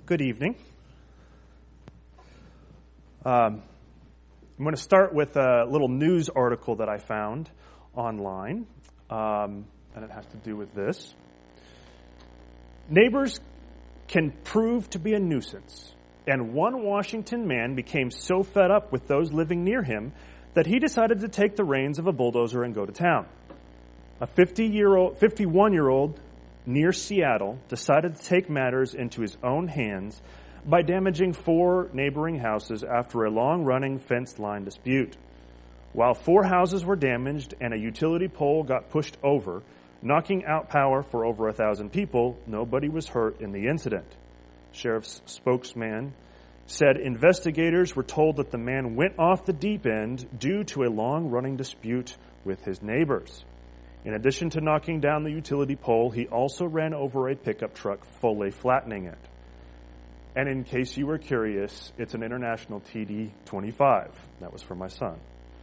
Good evening. I'm going to start with a little news article that I found online, and it has to do with this. Neighbors can prove to be a nuisance, and one Washington man became so fed up with those living near him that he decided to take the reins of a bulldozer and go to town. A 51-year-old near Seattle decided to take matters into his own hands by damaging 4 neighboring houses after a long-running fence line dispute. While 4 houses were damaged and a utility pole got pushed over, knocking out power for over 1,000 people, nobody was hurt in the incident. Sheriff's spokesman said investigators were told that the man went off the deep end due to a long-running dispute with his neighbors. In addition to knocking down the utility pole, he also ran over a pickup truck, fully flattening it. And in case you were curious, it's an International TD-25. That was for my son.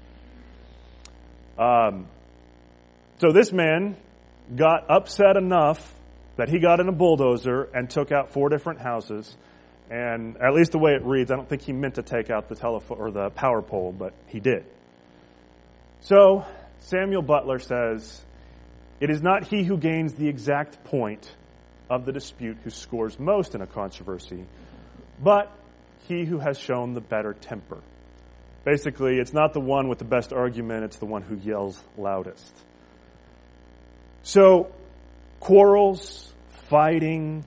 So this man got upset enough that he got in a bulldozer and took out 4 different houses. And at least the way it reads, I don't think he meant to take out the telephone or the power pole, but he did. So Samuel Butler says, "It is not he who gains the exact point of the dispute who scores most in a controversy, but he who has shown the better temper." Basically, it's not the one with the best argument, it's the one who yells loudest. So, quarrels, fighting,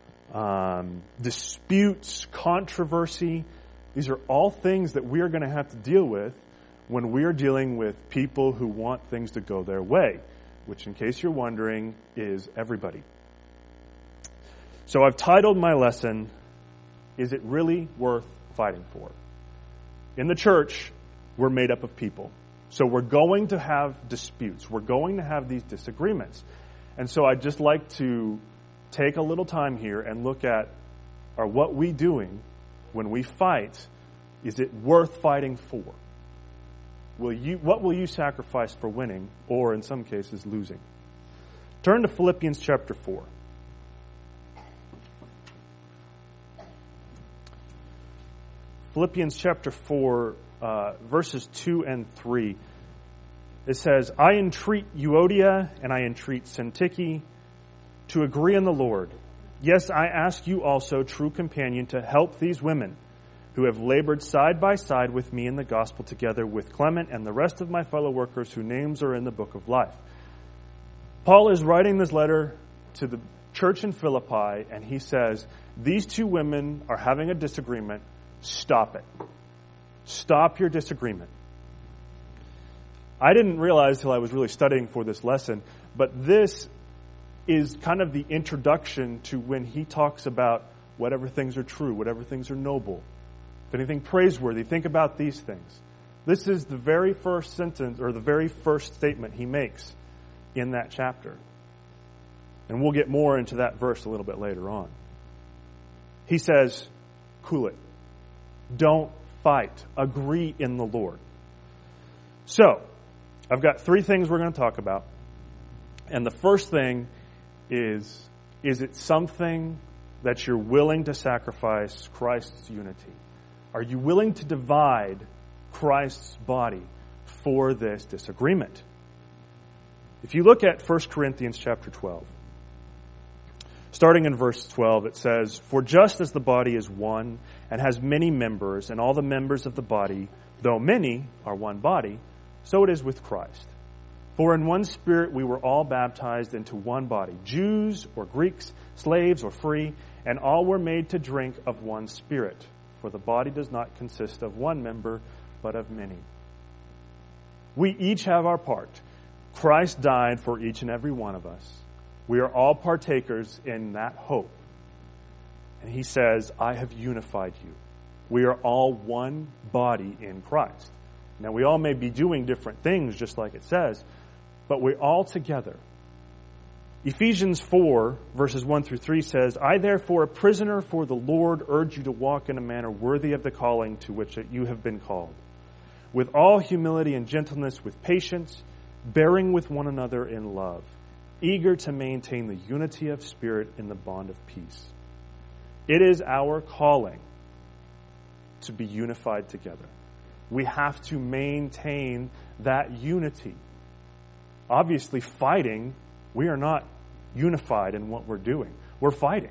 disputes, controversy, these are all things that we are going to have to deal with when we are dealing with people who want things to go their way, which, in case you're wondering, is everybody. So I've titled my lesson, "Is It Really Worth Fighting For?" In the church, we're made up of people. So we're going to have disputes. We're going to have these disagreements. And so I'd just like to take a little time here and look at, are what we doing when we fight, is it worth fighting for? What will you sacrifice for winning, or in some cases, losing? Turn to Philippians chapter 4. Philippians chapter 4, verses 2 and 3. It says, "I entreat Euodia and I entreat Syntyche to agree in the Lord. Yes, I ask you also, true companion, to help these women who have labored side by side with me in the gospel, together with Clement and the rest of my fellow workers whose names are in the book of life." Paul is writing this letter to the church in Philippi, and he says, these 2 women are having a disagreement. Stop it. Stop your disagreement. I didn't realize till I was really studying for this lesson, but this is kind of the introduction to when he talks about whatever things are true, whatever things are noble. If anything praiseworthy, think about these things. This is the very first sentence, or the very first statement he makes in that chapter. And we'll get more into that verse a little bit later on. He says, cool it. Don't fight. Agree in the Lord. So, I've got 3 things we're going to talk about. And the first thing is it something that you're willing to sacrifice Christ's unity? Are you willing to divide Christ's body for this disagreement? If you look at 1 Corinthians chapter 12, starting in verse 12, it says, "For just as the body is one and has many members, and all the members of the body, though many, are one body, so it is with Christ. For in one Spirit we were all baptized into one body, Jews or Greeks, slaves or free, and all were made to drink of one Spirit. For the body does not consist of one member, but of many." We each have our part. Christ died for each and every one of us. We are all partakers in that hope. And he says, "I have unified you." We are all one body in Christ. Now, we all may be doing different things, just like it says, but we're all together. Ephesians 4, verses 1 through 3 says, "I therefore, a prisoner for the Lord, urge you to walk in a manner worthy of the calling to which you have been called, with all humility and gentleness, with patience, bearing with one another in love, eager to maintain the unity of spirit in the bond of peace. It is our calling to be unified together. We have to maintain that unity. Obviously, fighting, we are not unified in what we're doing. We're fighting.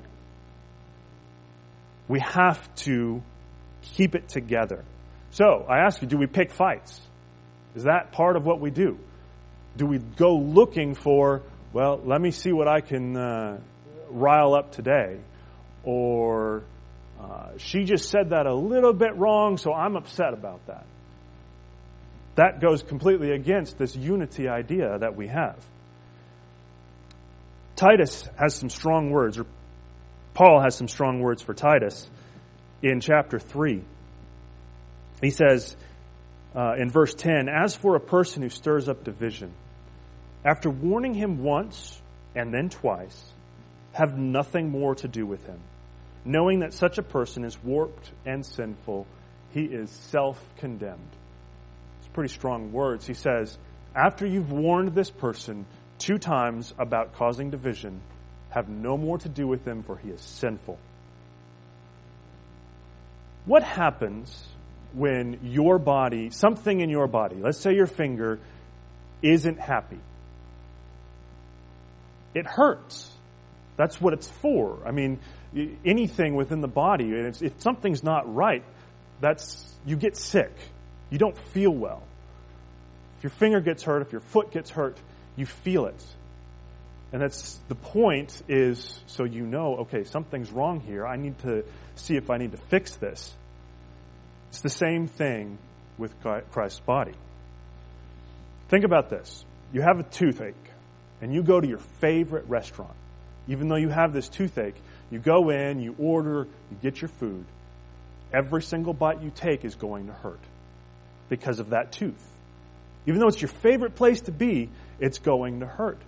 We have to keep it together. So, I ask you, do we pick fights? Is that part of what we do? Do we go looking for, well, let me see what I can rile up today? Or she just said that a little bit wrong, so I'm upset about that. That goes completely against this unity idea that we have. Titus has some strong words, or Paul has some strong words for Titus in chapter 3. He says in verse 10, "As for a person who stirs up division, after warning him once and then twice, have nothing more to do with him. Knowing that such a person is warped and sinful, he is self-condemned." It's pretty strong words. He says, after you've warned this person 2 times about causing division, have no more to do with him, for he is sinful. What happens when your body, something in your body, let's say your finger, isn't happy? It hurts. That's what it's for. I mean, anything within the body, if something's not right, you get sick. You don't feel well. If your finger gets hurt, if your foot gets hurt, you feel it. And that's the point, is so you know, okay, something's wrong here. I need to see if I need to fix this. It's the same thing with Christ's body. Think about this. You have a toothache, and you go to your favorite restaurant. Even though you have this toothache, you go in, you order, you get your food. Every single bite you take is going to hurt because of that tooth. Even though it's your favorite place to be, it's going to hurt.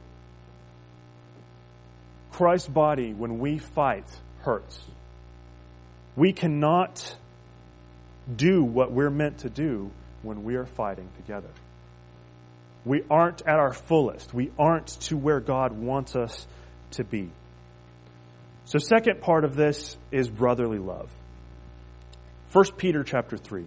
Christ's body, when we fight, hurts. We cannot do what we're meant to do when we are fighting together. We aren't at our fullest. We aren't to where God wants us to be. So second part of this is brotherly love. 1 Peter chapter 3.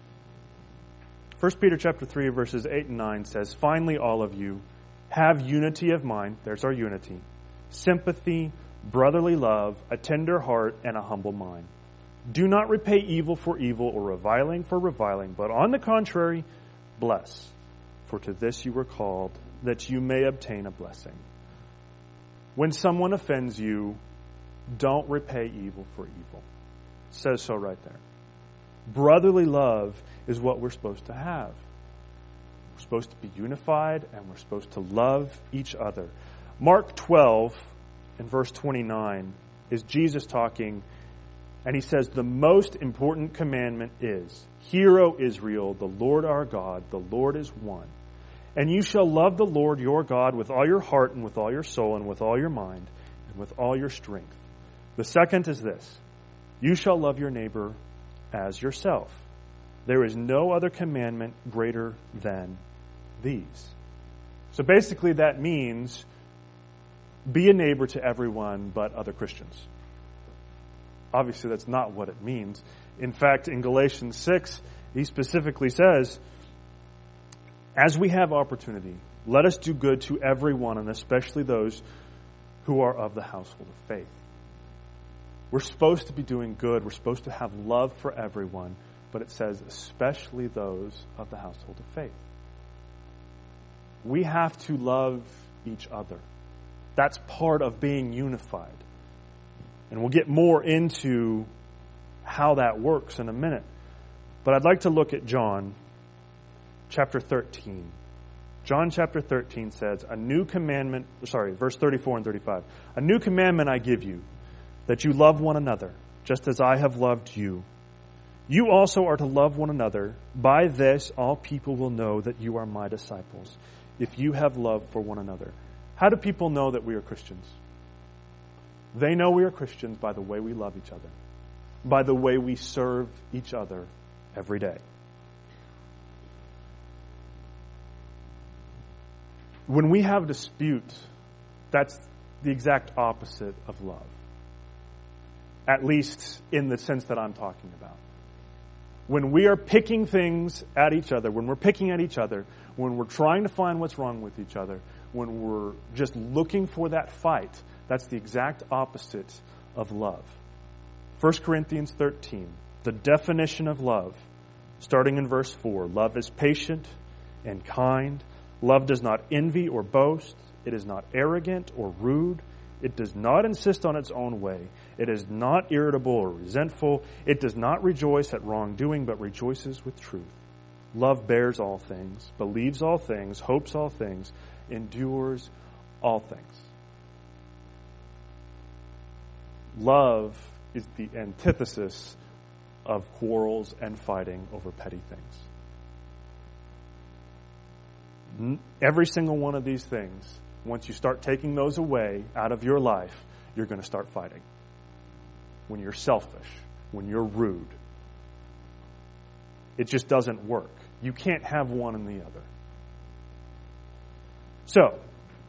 1 Peter chapter 3 verses 8 and 9 says, "Finally, all of you, have unity of mind," there's our unity, "sympathy, brotherly love, a tender heart, and a humble mind. Do not repay evil for evil or reviling for reviling, but on the contrary, bless. For to this you were called, that you may obtain a blessing." When someone offends you, don't repay evil for evil. It says so right there. Brotherly love is what we're supposed to have. We're supposed to be unified, and we're supposed to love each other. Mark 12 in verse 29 is Jesus talking, and he says, "The most important commandment is, 'Hear, O Israel, the Lord our God, the Lord is one. And you shall love the Lord your God with all your heart and with all your soul and with all your mind and with all your strength.' The second is this, 'You shall love your neighbor as yourself. There is no other commandment greater than these.'" So basically that means be a neighbor to everyone but other Christians. Obviously that's not what it means. In fact, in Galatians 6, he specifically says, "As we have opportunity, let us do good to everyone, and especially those who are of the household of faith." We're supposed to be doing good. We're supposed to have love for everyone, but it says especially those of the household of faith. We have to love each other. That's part of being unified. And we'll get more into how that works in a minute. But I'd like to look at John chapter 13. John chapter 13 says, verse 34 and 35. "A new commandment I give you, that you love one another, just as I have loved you. You also are to love one another. By this all people will know that you are my disciples, if you have love for one another." How do people know that we are Christians? They know we are Christians by the way we love each other, by the way we serve each other every day. When we have dispute, that's the exact opposite of love. at least in the sense that I'm talking about. When we are picking things at each other, when we're picking at each other, when we're trying to find what's wrong with each other, when we're just looking for that fight, that's the exact opposite of love. 1 Corinthians 13, the definition of love, starting in verse 4. Love is patient and kind. Love does not envy or boast. It is not arrogant or rude. It does not insist on its own way. It is not irritable or resentful. It does not rejoice at wrongdoing, but rejoices with truth. Love bears all things, believes all things, hopes all things, endures all things. Love is the antithesis of quarrels and fighting over petty things. Every single one of these things, once you start taking those away out of your life, you're going to start fighting. When you're selfish, when you're rude, it just doesn't work. You can't have one and the other. So,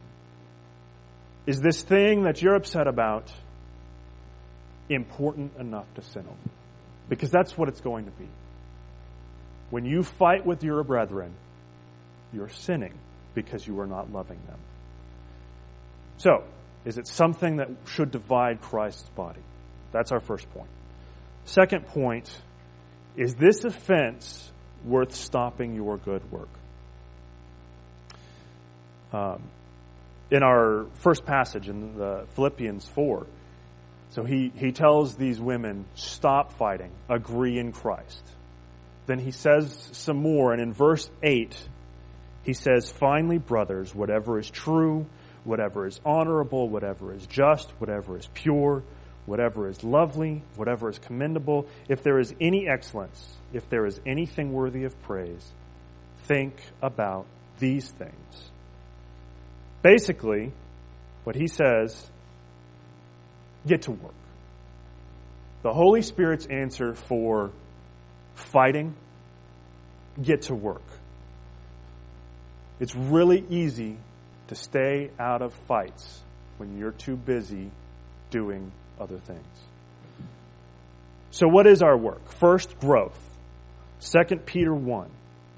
is this thing that you're upset about important enough to sin over? Because that's what it's going to be. When you fight with your brethren, you're sinning because you are not loving them. So, is it something that should divide Christ's body? That's our first point. Second point, is this offense worth stopping your good work? In our first passage in the Philippians 4, so he tells these women, stop fighting, agree in Christ. Then he says some more, and in verse 8, he says, finally, brothers, whatever is true, whatever is honorable, whatever is just, whatever is pure, whatever is lovely, whatever is commendable, if there is any excellence, if there is anything worthy of praise, think about these things. Basically, what he says, get to work. The Holy Spirit's answer for fighting, get to work. It's really easy to stay out of fights when you're too busy doing other things. So what is our work? First, growth. 2 Peter 1.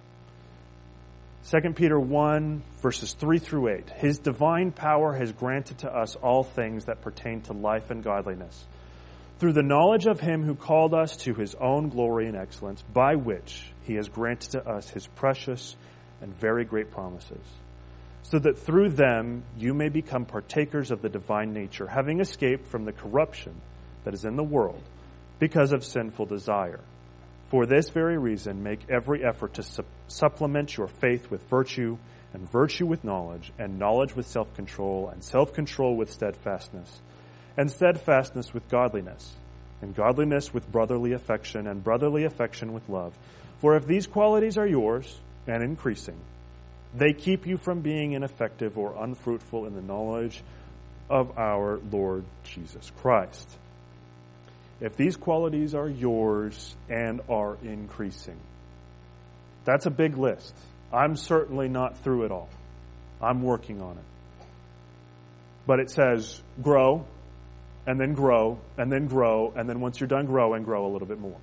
2 Peter 1, verses 3 through 8. His divine power has granted to us all things that pertain to life and godliness, through the knowledge of him who called us to his own glory and excellence, by which he has granted to us his precious and very great promises, so that through them you may become partakers of the divine nature, having escaped from the corruption that is in the world because of sinful desire. For this very reason, make every effort to supplement your faith with virtue, and virtue with knowledge, and knowledge with self-control, and self-control with steadfastness, and steadfastness with godliness, and godliness with brotherly affection, and brotherly affection with love. For if these qualities are yours, and increasing, they keep you from being ineffective or unfruitful in the knowledge of our Lord Jesus Christ. If these qualities are yours and are increasing. That's a big list. I'm certainly not through it all. I'm working on it. But it says grow, and then grow, and then grow, and then once you're done growing, grow a little bit more.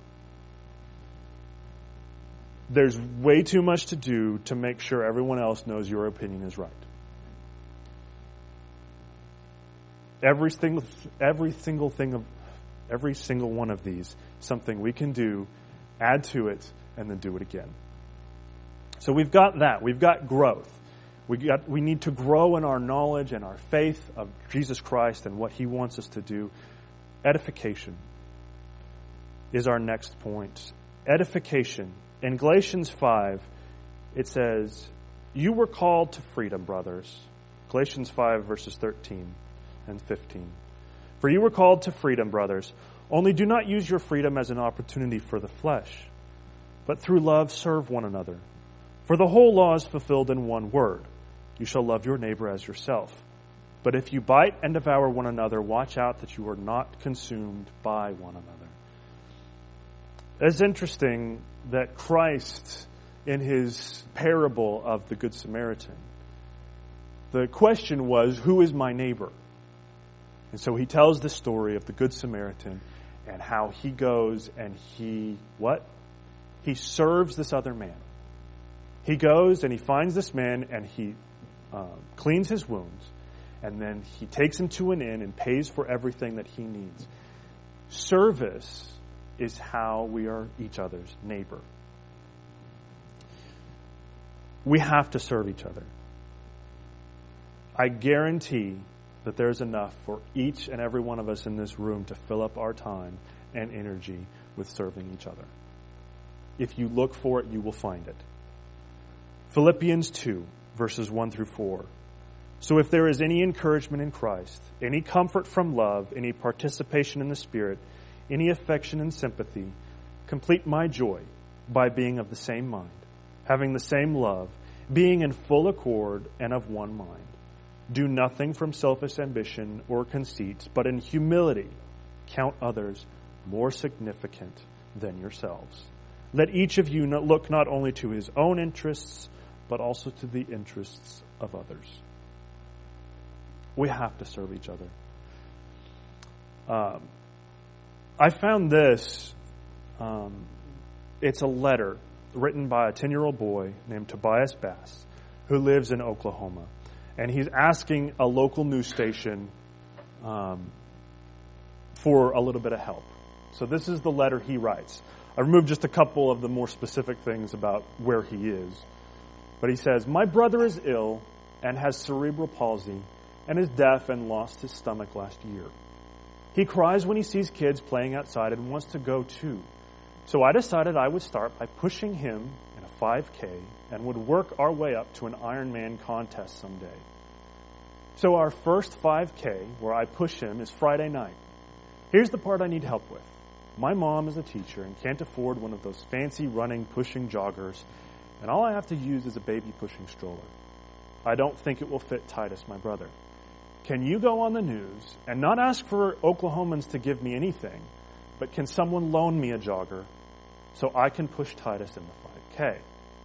There's way too much to do to make sure everyone else knows your opinion is right. Every single one of these, something we can do, add to it, and then do it again. So we've got that. We've got growth. We need to grow in our knowledge and our faith of Jesus Christ and what he wants us to do. Edification is our next point. Edification. In Galatians 5, it says, you were called to freedom, brothers. Galatians 5, verses 13 and 15. For you were called to freedom, brothers. Only do not use your freedom as an opportunity for the flesh, but through love serve one another. For the whole law is fulfilled in one word. You shall love your neighbor as yourself. But if you bite and devour one another, watch out that you are not consumed by one another. It's interesting that Christ, in his parable of the Good Samaritan, the question was, who is my neighbor? And so he tells the story of the Good Samaritan, and how he goes and he, what? He serves this other man. He goes and he finds this man and he cleans his wounds, and then he takes him to an inn and pays for everything that he needs. Service is how we are each other's neighbor. We have to serve each other. I guarantee that there's enough for each and every one of us in this room to fill up our time and energy with serving each other. If you look for it, you will find it. Philippians 2, verses 1 through 4. So if there is any encouragement in Christ, any comfort from love, any participation in the Spirit, any affection and sympathy, complete my joy by being of the same mind, having the same love, being in full accord and of one mind. Do nothing from selfish ambition or conceit, but in humility count others more significant than yourselves. Let each of you look not only to his own interests, but also to the interests of others. We have to serve each other. I found this. It's a letter written by a 10-year-old boy named Tobias Bass, who lives in Oklahoma. And he's asking a local news station for a little bit of help. So this is the letter he writes. I removed just a couple of the more specific things about where he is. But he says, my brother is ill and has cerebral palsy and is deaf and lost his stomach last year. He cries when he sees kids playing outside and wants to go too. So I decided I would start by pushing him in a 5K and would work our way up to an Ironman contest someday. So our first 5K, where I push him, is Friday night. Here's the part I need help with. My mom is a teacher and can't afford one of those fancy running, pushing joggers, and all I have to use is a baby pushing stroller. I don't think it will fit Titus, my brother. Can you go on the news and not ask for Oklahomans to give me anything, but can someone loan me a jogger so I can push Titus in the 5K?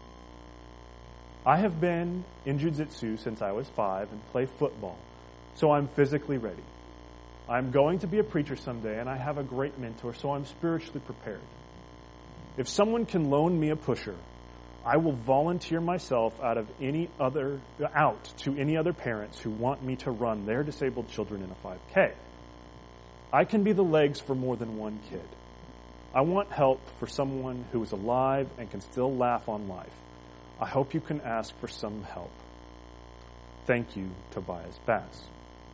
I have been in jiu-jitsu since I was 5 and play football, so I'm physically ready. I'm going to be a preacher someday, and I have a great mentor, so I'm spiritually prepared. If someone can loan me a pusher, I will volunteer myself out to any other parents who want me to run their disabled children in a 5K. I can be the legs for more than one kid. I want help for someone who is alive and can still laugh on life. I hope you can ask for some help. Thank you, Tobias Bass.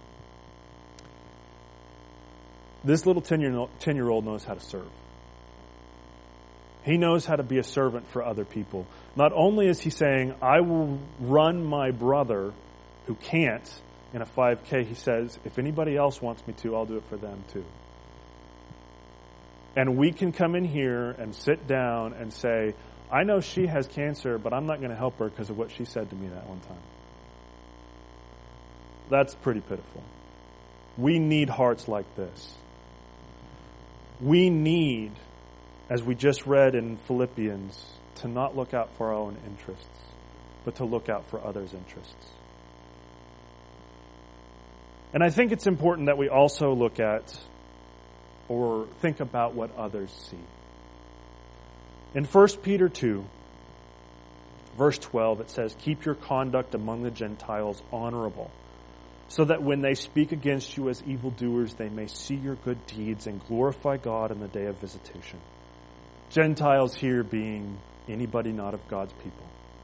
This little 10-year-old knows how to serve. He knows how to be a servant for other people. Not only is he saying, I will run my brother who can't in a 5K, he says, if anybody else wants me to, I'll do it for them too. And we can come in here and sit down and say, I know she has cancer, but I'm not going to help her because of what she said to me that one time. That's pretty pitiful. We need hearts like this. We need, as we just read in Philippians, to not look out for our own interests, but to look out for others' interests. And I think it's important that we also look at or think about what others see. In 1 Peter 2, verse 12, it says, keep your conduct among the Gentiles honorable, so that when they speak against you as evildoers, they may see your good deeds and glorify God in the day of visitation. Gentiles here being anybody not of God's people.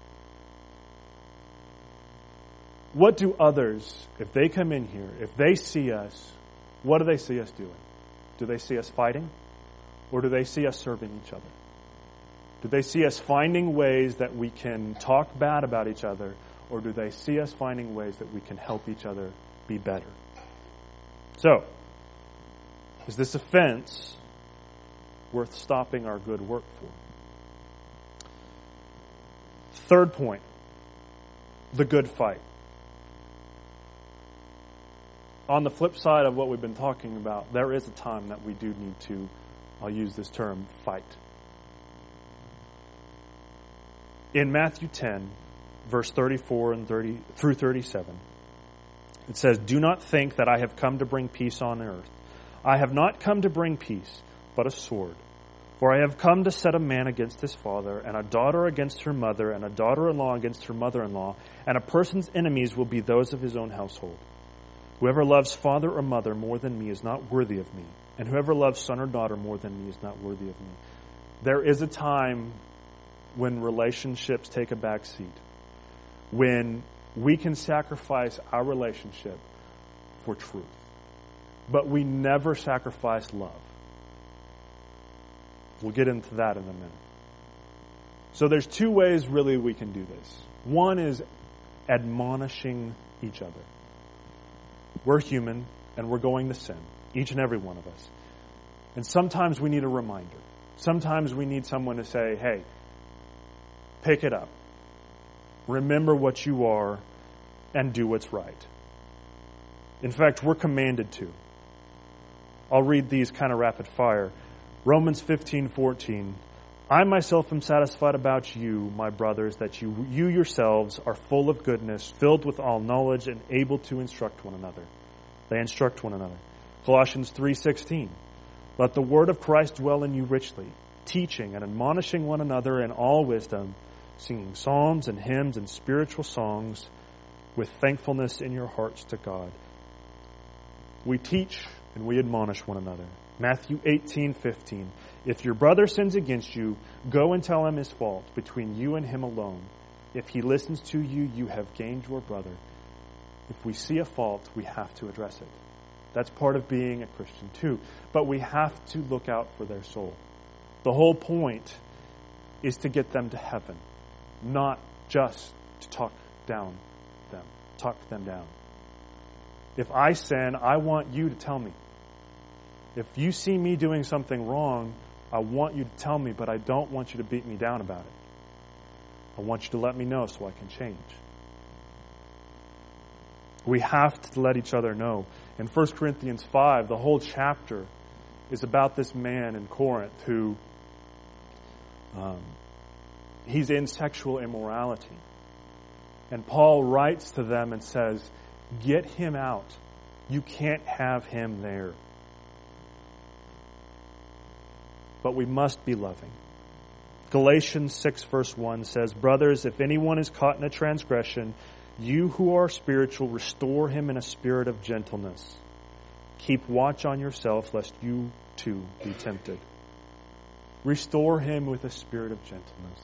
What do others, if they come in here, if they see us, what do they see us doing? Do they see us fighting? Or do they see us serving each other? Do they see us finding ways that we can talk bad about each other? Or do they see us finding ways that we can help each other be better? So, is this offense worth stopping our good work for? Third point, the good fight. On the flip side of what we've been talking about, there is a time that we do need to, I'll use this term, fight. In Matthew 10, verse 34 and 30 through 37, it says, do not think that I have come to bring peace on earth. I have not come to bring peace, but a sword. For I have come to set a man against his father, and a daughter against her mother, and a daughter-in-law against her mother-in-law, and a person's enemies will be those of his own household. Whoever loves father or mother more than me is not worthy of me, and whoever loves son or daughter more than me is not worthy of me. There is a time when relationships take a back seat, when we can sacrifice our relationship for truth. But we never sacrifice love. We'll get into that in a minute. So there's two ways really we can do this. One is admonishing each other. We're human and we're going to sin, each and every one of us. And sometimes we need a reminder. Sometimes we need someone to say, hey, pick it up. Remember what you are and do what's right. In fact, we're commanded to. I'll read these kind of rapid fire. Romans 15:14. I myself am satisfied about you, my brothers, that you yourselves are full of goodness, filled with all knowledge, and able to instruct one another. They instruct one another. Colossians 3:16. Let the word of Christ dwell in you richly, teaching and admonishing one another in all wisdom, singing psalms and hymns and spiritual songs with thankfulness in your hearts to God. We teach and we admonish one another. Matthew 18:15. If your brother sins against you, go and tell him his fault between you and him alone. If he listens to you, you have gained your brother. If we see a fault, we have to address it. That's part of being a Christian too. But we have to look out for their soul. The whole point is to get them to heaven, not just to talk them down. If I sin, I want you to tell me. If you see me doing something wrong, I want you to tell me, but I don't want you to beat me down about it. I want you to let me know so I can change. We have to let each other know. In 1 Corinthians 5, the whole chapter is about this man in Corinth who he's in sexual immorality. And Paul writes to them and says, get him out. You can't have him there. But we must be loving. Galatians 6 verse 1 says, brothers, if anyone is caught in a transgression, you who are spiritual, restore him in a spirit of gentleness. Keep watch on yourself, lest you too be tempted. Restore him with a spirit of gentleness.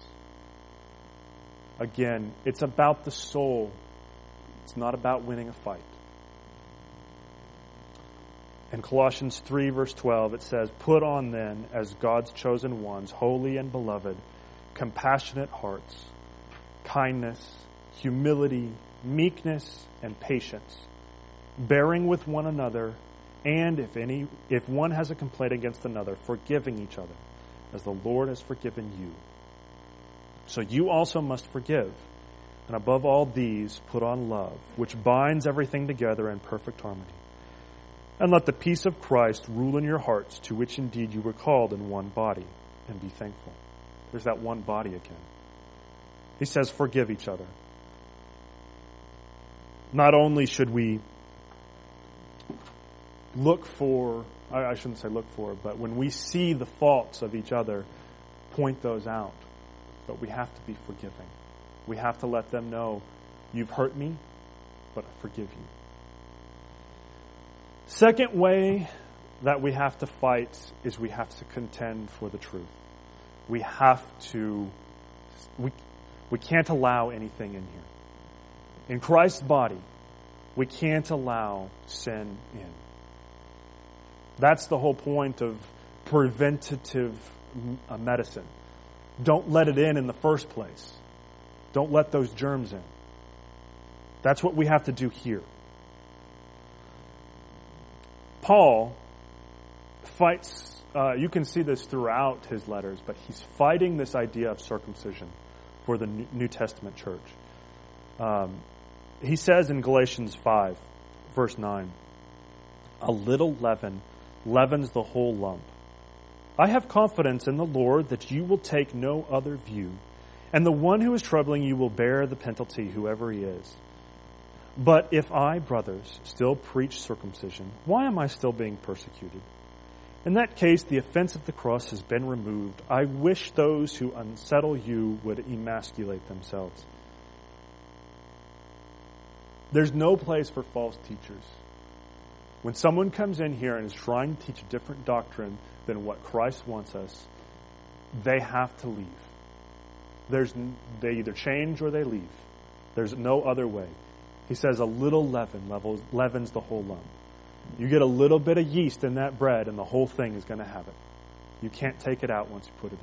Again, it's about the soul. It's not about winning a fight. In Colossians 3 verse 12, it says, put on then, as God's chosen ones, holy and beloved, compassionate hearts, kindness, humility, meekness, and patience, bearing with one another, and if one has a complaint against another, forgiving each other, as the Lord has forgiven you. So you also must forgive. And above all these, put on love, which binds everything together in perfect harmony. And let the peace of Christ rule in your hearts, to which indeed you were called in one body, and be thankful. There's that one body again. He says, forgive each other. Not only should we look for, I shouldn't say look for, but when we see the faults of each other, point those out. But we have to be forgiving. We have to let them know, you've hurt me, but I forgive you. Second way that we have to fight is we have to contend for the truth. We can't allow anything in here. In Christ's body, we can't allow sin in. That's the whole point of preventative medicine. Don't let it in the first place. Don't let those germs in. That's what we have to do here. Paul fights, you can see this throughout his letters, but he's fighting this idea of circumcision for the New Testament church. He says in Galatians 5, verse 9, a little leaven leavens the whole lump. I have confidence in the Lord that you will take no other view, and the one who is troubling you will bear the penalty, whoever he is. But if I, brothers, still preach circumcision, why am I still being persecuted? In that case, the offense of the cross has been removed. I wish those who unsettle you would emasculate themselves. There's no place for false teachers. When someone comes in here and is trying to teach a different doctrine than what Christ wants us, they have to leave. They either change or they leave. There's no other way. He says a little leaven leavens the whole lump. You get a little bit of yeast in that bread and the whole thing is going to have it. You can't take it out once you put it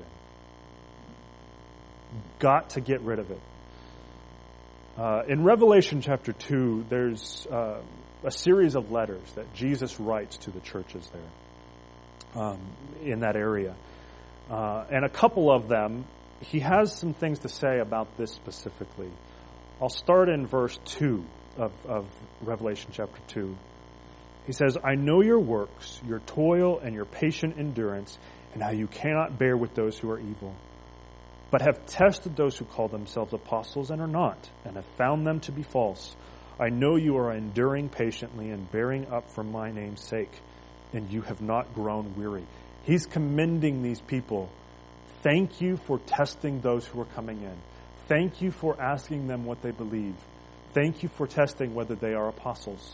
in. Got to get rid of it. In Revelation chapter 2, there's a series of letters that Jesus writes to the churches there in that area. And a couple of them, he has some things to say about this specifically. I'll start in verse 2 of Revelation chapter 2. He says, I know your works, your toil, and your patient endurance, and how you cannot bear with those who are evil, but have tested those who call themselves apostles and are not, and have found them to be false. I know you are enduring patiently and bearing up for my name's sake, and you have not grown weary. He's commending these people. Thank you for testing those who are coming in. Thank you for asking them what they believe. Thank you for testing whether they are apostles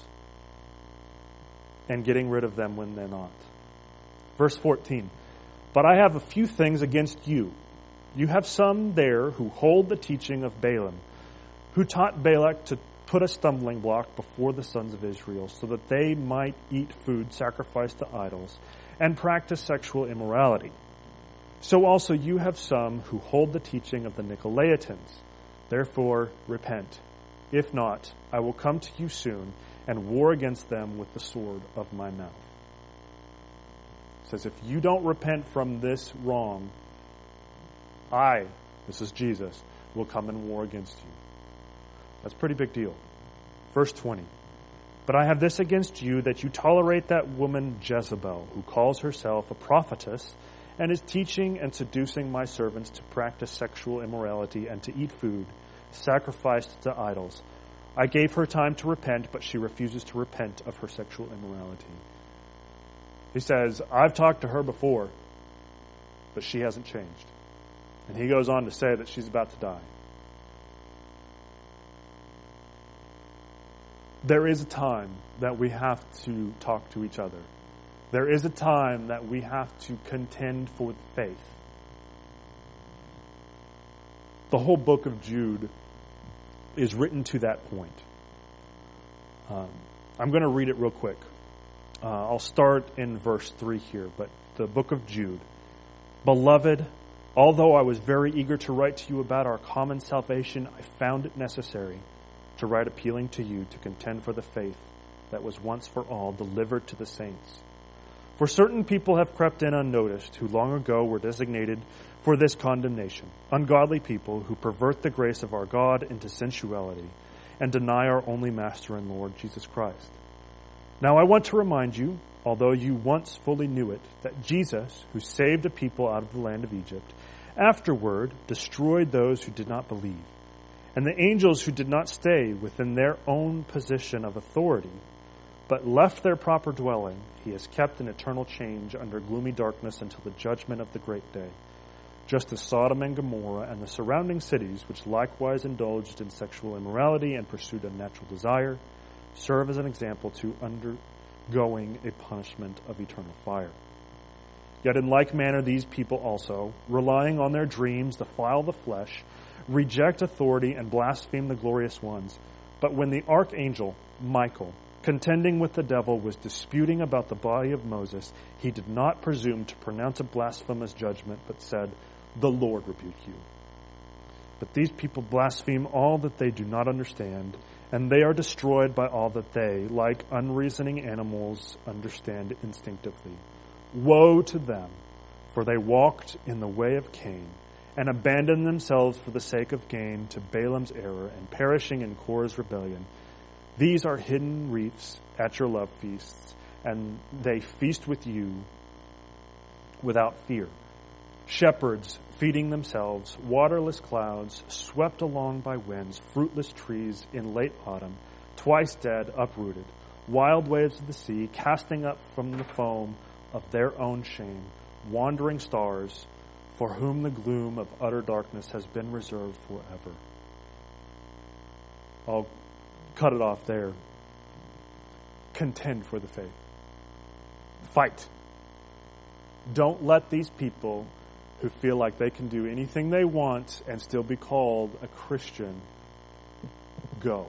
and getting rid of them when they're not. Verse 14, but I have a few things against you. You have some there who hold the teaching of Balaam, who taught Balak to put a stumbling block before the sons of Israel so that they might eat food sacrificed to idols and practice sexual immorality. So also you have some who hold the teaching of the Nicolaitans. Therefore repent. If not, I will come to you soon and war against them with the sword of my mouth. It says, if you don't repent from this wrong, this is Jesus, will come and war against you. That's a pretty big deal. Verse 20. But I have this against you, that you tolerate that woman Jezebel, who calls herself a prophetess, and is teaching and seducing my servants to practice sexual immorality and to eat food sacrificed to idols. I gave her time to repent, but she refuses to repent of her sexual immorality. He says, I've talked to her before, but she hasn't changed. And he goes on to say that she's about to die. There is a time that we have to talk to each other. There is a time that we have to contend for faith. The whole book of Jude is written to that point. I'm going to read it real quick. I'll start in verse 3 here, but the book of Jude. Beloved, although I was very eager to write to you about our common salvation, I found it necessary to write appealing to you to contend for the faith that was once for all delivered to the saints. For certain people have crept in unnoticed, who long ago were designated for this condemnation, ungodly people who pervert the grace of our God into sensuality and deny our only Master and Lord, Jesus Christ. Now I want to remind you, although you once fully knew it, that Jesus, who saved a people out of the land of Egypt, afterward destroyed those who did not believe, and the angels who did not stay within their own position of authority, but left their proper dwelling, he has kept in eternal change under gloomy darkness until the judgment of the great day. Just as Sodom and Gomorrah and the surrounding cities, which likewise indulged in sexual immorality and pursued unnatural desire, serve as an example to undergoing a punishment of eternal fire. Yet in like manner these people also, relying on their dreams, defile the flesh, reject authority, and blaspheme the glorious ones. But when the archangel Michael, contending with the devil, was disputing about the body of Moses, he did not presume to pronounce a blasphemous judgment, but said, the Lord rebuke you. But these people blaspheme all that they do not understand, and they are destroyed by all that they, like unreasoning animals, understand instinctively. Woe to them, for they walked in the way of Cain, and abandoned themselves for the sake of gain to Balaam's error, and perishing in Korah's rebellion. These are hidden reefs at your love feasts, and they feast with you without fear. Shepherds feeding themselves, waterless clouds, swept along by winds, fruitless trees in late autumn, twice dead, uprooted, wild waves of the sea, casting up from the foam of their own shame, wandering stars, for whom the gloom of utter darkness has been reserved forever. I'll cut it off there. Contend for the faith. Fight. Don't let these people who feel like they can do anything they want and still be called a Christian go.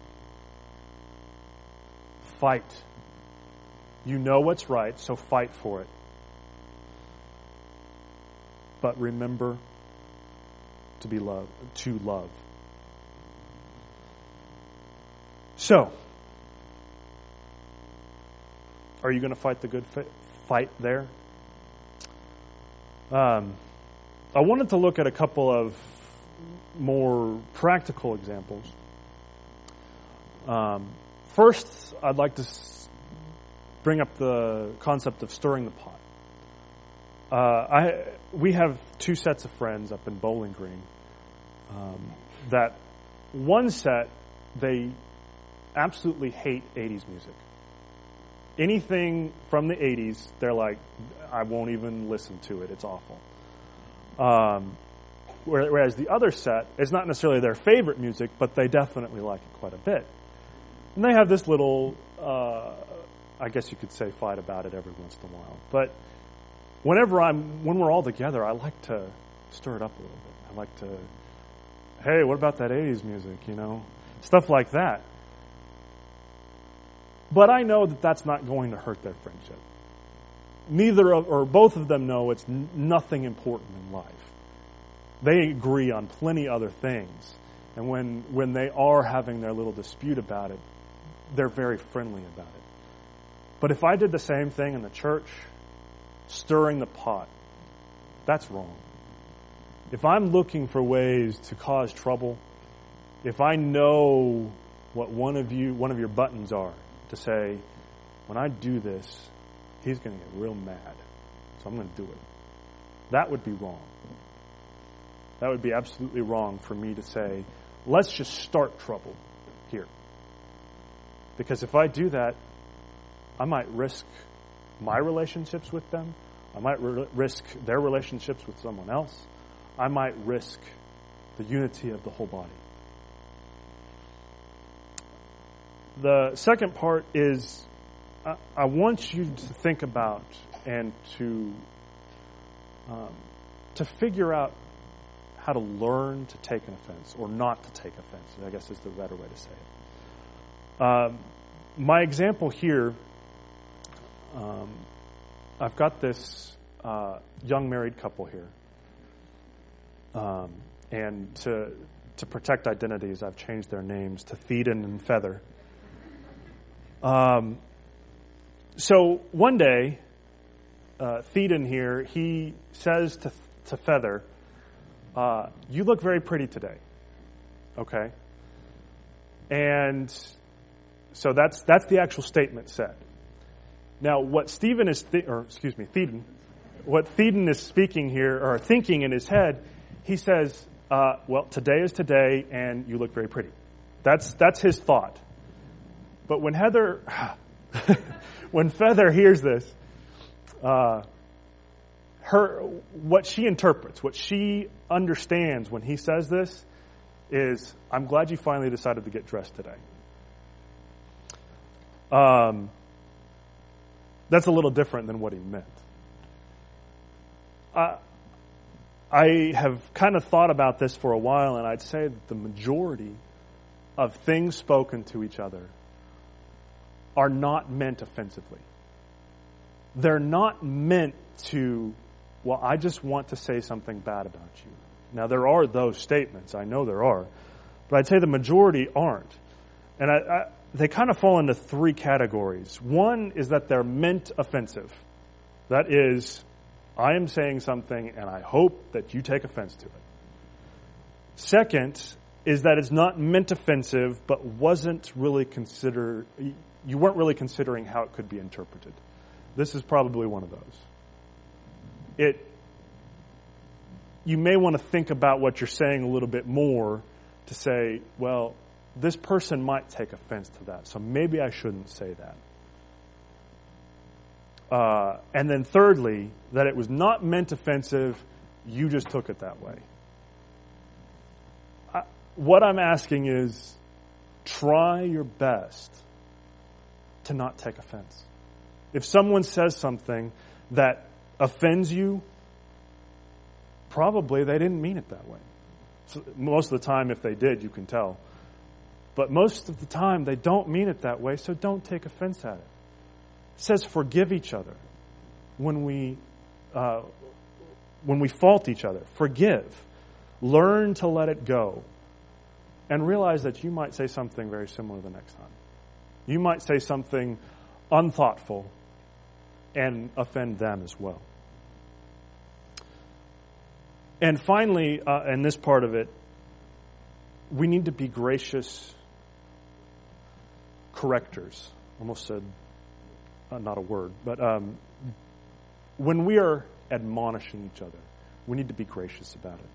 Fight. You know what's right, so fight for it. But remember to love. So, are you going to fight the good fight there? I wanted to look at a couple of more practical examples. First, I'd like to bring up the concept of stirring the pot. We have two sets of friends up in Bowling Green. That one set, they absolutely hate 80s music. Anything from the 80s, they're like, I won't even listen to it. It's awful. Whereas the other set is not necessarily their favorite music, but they definitely like it quite a bit. And they have this little, I guess you could say, fight about it every once in a while. But when we're all together, I like to stir it up a little bit. I like to, hey, what about that 80s music, Stuff like that. But I know that that's not going to hurt their friendship. Both of them know it's nothing important in life. They agree on plenty other things. And when they are having their little dispute about it, they're very friendly about it. But if I did the same thing in the church, stirring the pot, that's wrong. If I'm looking for ways to cause trouble, if I know what one of your buttons are, to say, when I do this, he's going to get real mad, so I'm going to do it. That would be wrong. That would be absolutely wrong for me to say, let's just start trouble here. Because if I do that, I might risk my relationships with them. I might risk their relationships with someone else. I might risk the unity of the whole body. The second part is, I want you to think about and to figure out how to learn to take an offense, or not to take offense, I guess is the better way to say it. My example here, I've got this young married couple here. And to protect identities, I've changed their names to Theeden and Feather. So one day, Theeden here, he says to Feather, you look very pretty today. Okay? And so that's the actual statement said. Now, what Theeden is speaking here, or thinking in his head, he says, well, today is today, and you look very pretty. That's his thought. But when Feather hears this, what she interprets, what she understands when he says this is, I'm glad you finally decided to get dressed today. That's a little different than what he meant. I have kind of thought about this for a while, and I'd say that the majority of things spoken to each other are not meant offensively. They're not meant to, well, I just want to say something bad about you. Now, there are those statements. I know there are. But I'd say the majority aren't. And they kind of fall into three categories. One is that they're meant offensive. That is, I am saying something and I hope that you take offense to it. Second is that it's not meant offensive, but you weren't really considering how it could be interpreted. This is probably one of those. You may want to think about what you're saying a little bit more to say, well, this person might take offense to that, so maybe I shouldn't say that. And then thirdly, that it was not meant offensive, you just took it that way. What I'm asking is, try your best to not take offense. If someone says something that offends you, probably they didn't mean it that way. So most of the time, if they did, you can tell. But most of the time, they don't mean it that way, so don't take offense at it. It says forgive each other when we fault each other. Forgive. Learn to let it go. And realize that you might say something very similar the next time. You might say something unthoughtful and offend them as well. And finally, in this part of it, we need to be gracious correctors. Almost said, not a word, but when we are admonishing each other, we need to be gracious about it.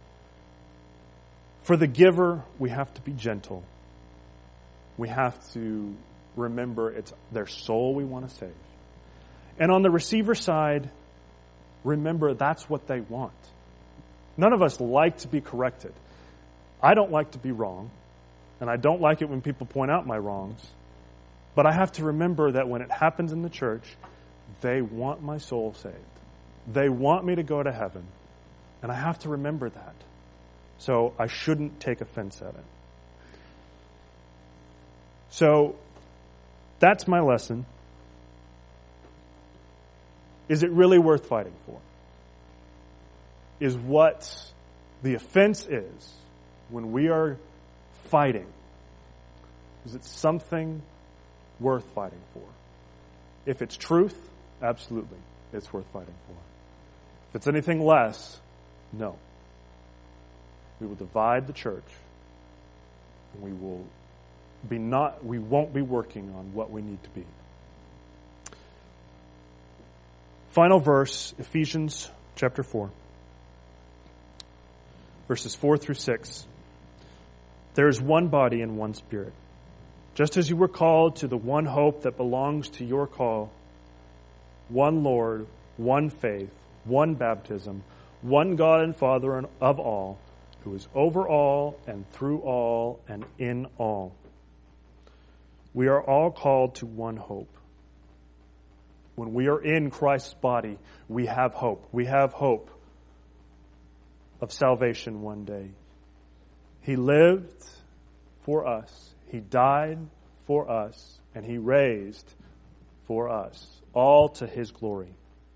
For the giver, we have to be gentle. We have to remember it's their soul we want to save. And on the receiver side, remember that's what they want. None of us like to be corrected. I don't like to be wrong, and I don't like it when people point out my wrongs. But I have to remember that when it happens in the church, they want my soul saved. They want me to go to heaven, and I have to remember that. So I shouldn't take offense at it. So that's my lesson. Is it really worth fighting for? Is what the offense is when we are fighting. Is it something worth fighting for? If it's truth, absolutely, it's worth fighting for. If it's anything less, no. We will divide the church, and we won't be working on what we need to be. Final verse, Ephesians chapter 4, verses 4 through 6. There is one body and one Spirit, just as you were called to the one hope that belongs to your call, one Lord, one faith, one baptism, one God and Father of all, who is over all and through all and in all. We are all called to one hope. When we are in Christ's body, we have hope. We have hope of salvation one day. He lived for us. He died for us. And He raised for us, all to His glory.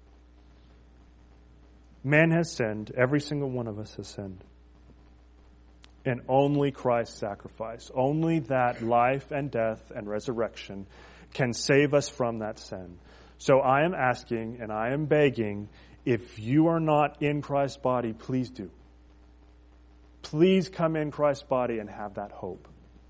Man has sinned. Every single one of us has sinned. And only Christ's sacrifice, only that life and death and resurrection can save us from that sin. So I am asking and I am begging, if you are not in Christ's body, please do. Please come in Christ's body and have that hope.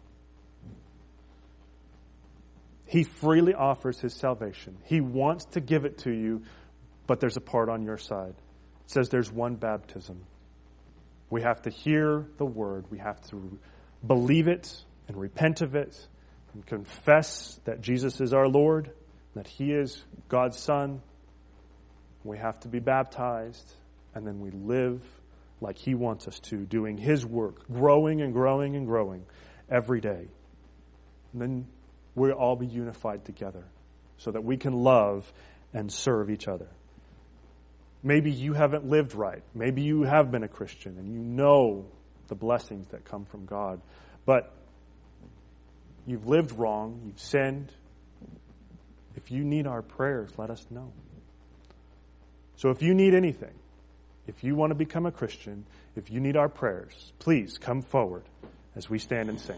He freely offers His salvation. He wants to give it to you, but there's a part on your side. It says there's one baptism. We have to hear the word. We have to believe it and repent of it and confess that Jesus is our Lord, that He is God's Son. We have to be baptized, and then we live like He wants us to, doing His work, growing and growing and growing every day. And then we'll all be unified together so that we can love and serve each other. Maybe you haven't lived right. Maybe you have been a Christian and you know the blessings that come from God. But you've lived wrong. You've sinned. If you need our prayers, let us know. So if you need anything, if you want to become a Christian, if you need our prayers, please come forward as we stand and sing.